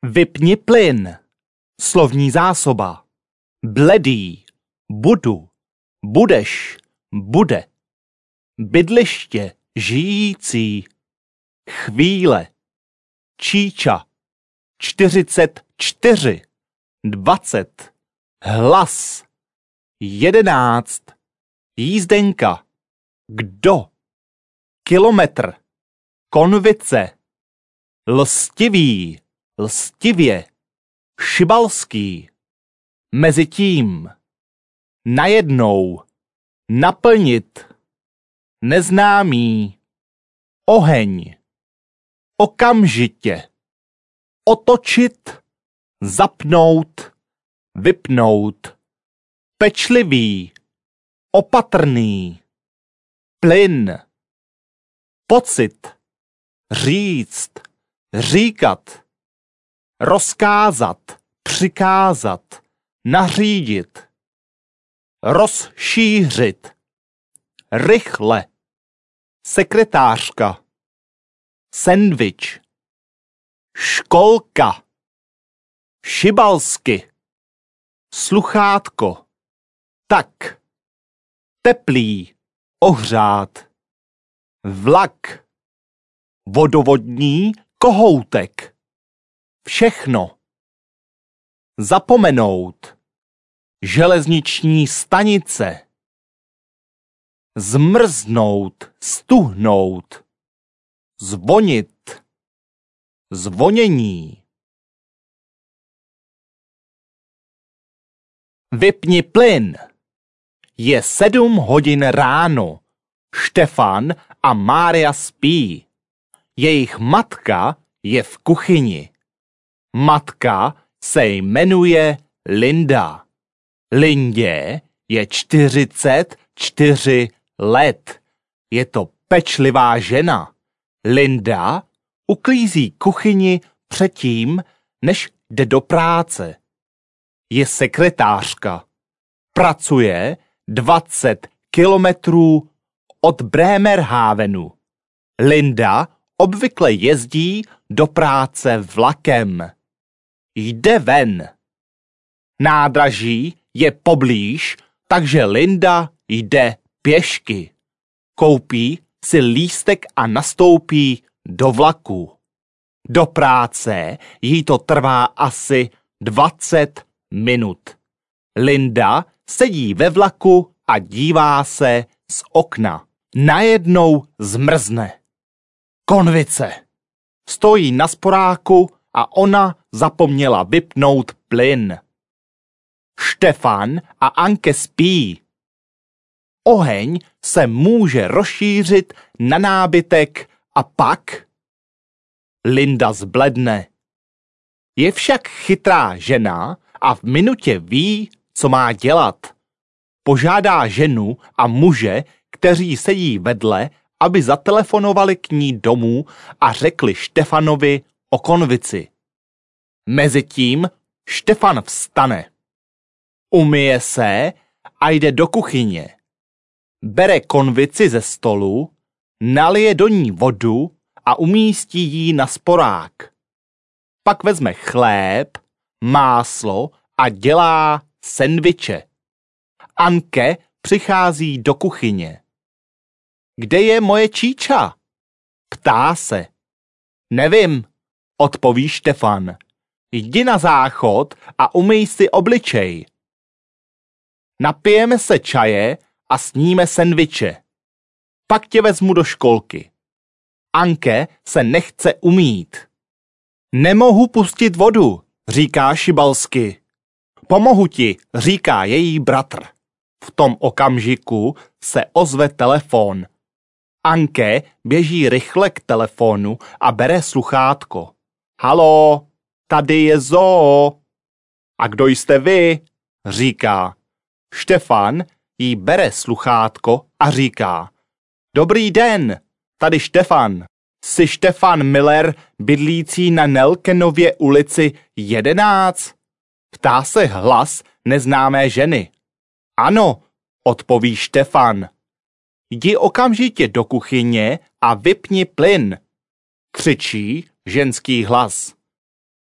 Vypni plyn. Slovní zásoba. Bledý. Budu. Budeš. Bude. Bydliště. Žijící. Chvíle. Číča. 44. 20. Hlas. 11. Jízdenka. Kdo? Kilometr. Konvice. Lstivý. Lstivě. Šibalský. Mezitím. Najednou. Naplnit. Neznámý. Oheň. Okamžitě. Otočit. Zapnout. Vypnout. Pečlivý. Opatrný. Plyn. Pocit. Říct. Říkat. Rozkázat. Přikázat. Nařídit. Rozšířit. Rychle. Sekretářka. Sendvič. Školka. Šibalsky. Sluchátko. Tak. Teplý. Ohřát. Vlak. Vodovodní kohoutek. Všechno. Zapomenout. Železniční stanice. Zmrznout. Stuhnout. Zvonit. Zvonění. Vypni plyn. Je 7 hodin ráno. Štefan a Mária spí. Jejich matka je v kuchyni. Matka se jmenuje Linda. Lindě je 44 let. Je to pečlivá žena. Linda uklízí kuchyni předtím, než jde do práce. Je sekretářka. Pracuje 20 kilometrů od Bremerhavenu. Linda obvykle jezdí do práce vlakem. Jde ven. Nádraží je poblíž, takže Linda jde pěšky. Koupí si lístek a nastoupí do vlaku. Do práce jí to trvá asi 20 minut. Linda sedí ve vlaku a dívá se z okna. Najednou zmrzne. Konvice. Stojí na sporáku a ona zapomněla vypnout plyn. Štefan a Anke spí. Oheň se může rozšířit na nábytek a pak Linda zbledne. Je však chytrá žena a v minutě ví, co má dělat. Požádá ženu a muže, kteří sedí vedle, aby zatelefonovali k ní domů a řekli Štefanovi o konvici. Mezitím Štefan vstane. Umyje se a jde do kuchyně. Bere konvici ze stolu, nalije do ní vodu a umístí ji na sporák. Pak vezme chléb, máslo a dělá sendviče. Anke přichází do kuchyně. Kde je moje číča? Ptá se. Nevím, odpoví Štefan. Jdi na záchod a umyj si obličej. Napijeme se čaje a sníme sendviče. Pak tě vezmu do školky. Anke se nechce umýt. Nemohu pustit vodu, říká šibalsky. Pomohu ti, říká její bratr. V tom okamžiku se ozve telefon. Anke běží rychle k telefonu a bere sluchátko. Haló, tady je Zoo. A kdo jste vy? Říká. Štefan jí bere sluchátko a říká. Dobrý den, tady Štefan. Jsi Štefan Miller, bydlící na Nelkenově ulici 11? Ptá se hlas neznámé ženy. Ano, odpoví Štefan. Jdi okamžitě do kuchyně a vypni plyn, křičí ženský hlas.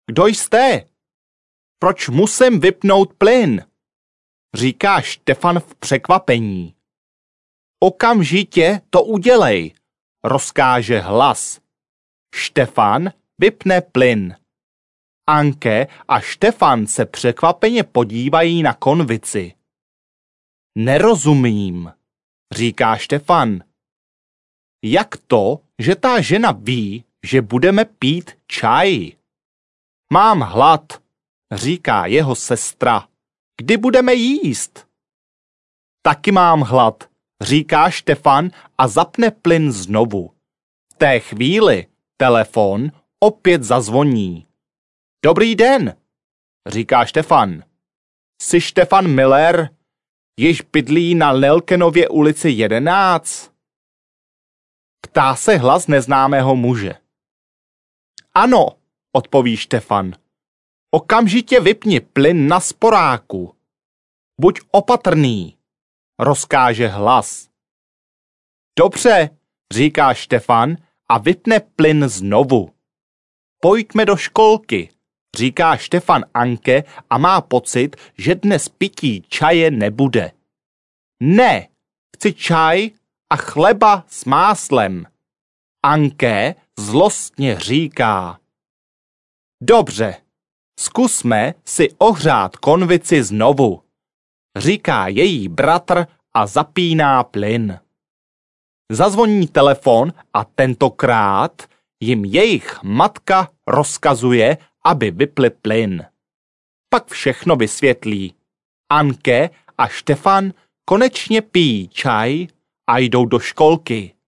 Kdo jste? Proč musím vypnout plyn? Říká Štefan v překvapení. Okamžitě to udělej, rozkáže hlas. Štefan vypne plyn. Anke a Štefan se překvapeně podívají na konvici. Nerozumím, říká Štefan. Jak to, že ta žena ví, že budeme pít čaj? Mám hlad, říká jeho sestra. Kdy budeme jíst? Taky mám hlad, říká Štefan a zapne plyn znovu. V té chvíli telefon opět zazvoní. Dobrý den, říká Štefan. Jsi Štefan Miller, již bydlí na Lelkenově ulici 11? Ptá se hlas neznámého muže. Ano, odpoví Štefan. Okamžitě vypni plyn na sporáku. Buď opatrný, rozkáže hlas. Dobře, říká Štefan a vypne plyn znovu. Pojďme do školky, říká Štefan Anke a má pocit, že dnes pití čaje nebude. Ne, chci čaj a chleba s máslem. Anke zlostně říká. Dobře, zkusme si ohřát konvici znovu, říká její bratr a zapíná plyn. Zazvoní telefon a tentokrát jim jejich matka rozkazuje, aby vypli plyn. Pak všechno vysvětlí. Anke a Štefan konečně pijí čaj a jdou do školky.